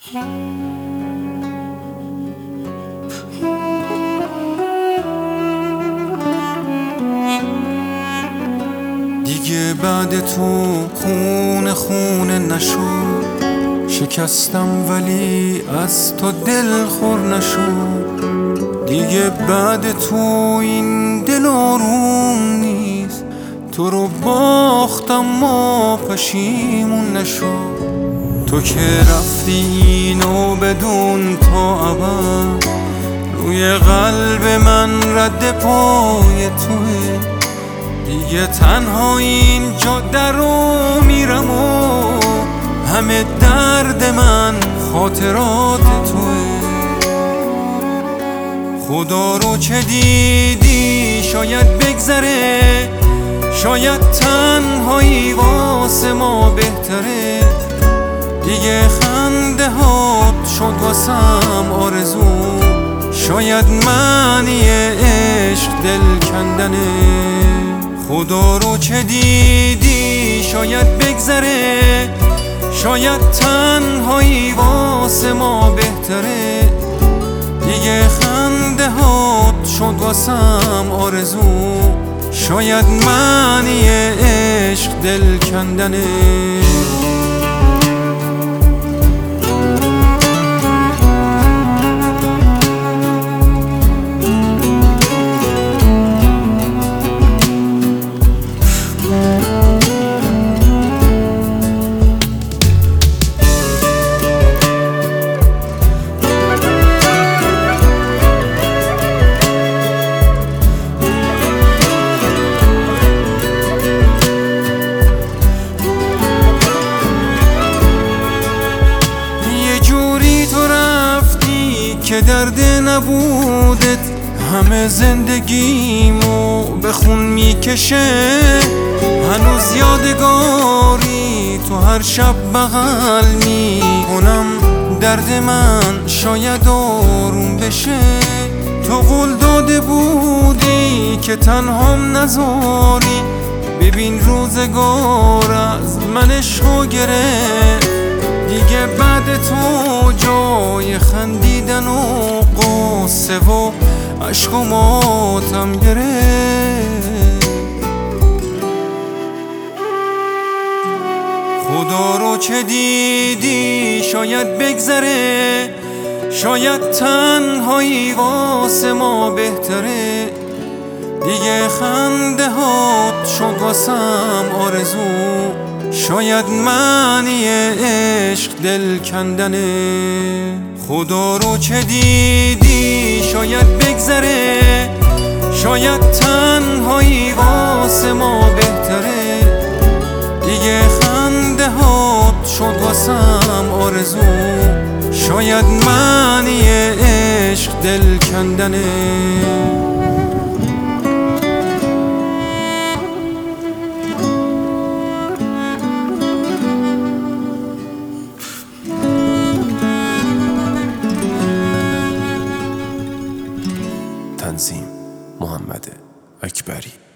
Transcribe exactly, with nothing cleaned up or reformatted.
دیگه بعد تو خونه خونه نشد، شکستم ولی از تو دل خور نشد. دیگه بعد تو این دل آروم نیست، تو رو باختم ما پشیمون نشد. تو که رفتی اینو بدون تا ابد، روی قلب من رد پای توه. دیگه تنها اینجا در رو میرم و همه درد من خاطرات توه. خدا رو چه دیدی شاید بگذره، شاید تنهایی واسه ما بهتره. دیگه خنده هات شد واسم آرزو، شاید معنی عشق دل کندنه. خدا رو چه دیدی شاید بگذره، شاید تنهایی واسه ما بهتره. دیگه خنده هات شد واسم آرزو، شاید معنی عشق دل کندنه. که درد نبودت همه زندگیمو به خون میکشه. هنوز یادگاری تو هر شب بغل میکنم، درد من شاید آروم بشه. تو قول داده بودی که تنهام نذاری، ببین روزگار از من عشقو گرفت. دیگه بعد تو جای خندیدن و قصه و عشق و ماتم گرفت. خدا رو چه دیدی شاید بگذره، شاید تنهایی واسه ما بهتره. دیگه خنده هات شد واسم آرزو، شاید معنی عشق دل کندنه. خدا رو چه دیدی شاید بگذره، شاید تنهایی واسه ما بهتره. دیگه خنده هات شد واسم آرزو، شاید معنی عشق دل کندنه. تنظیم محمد اکبری.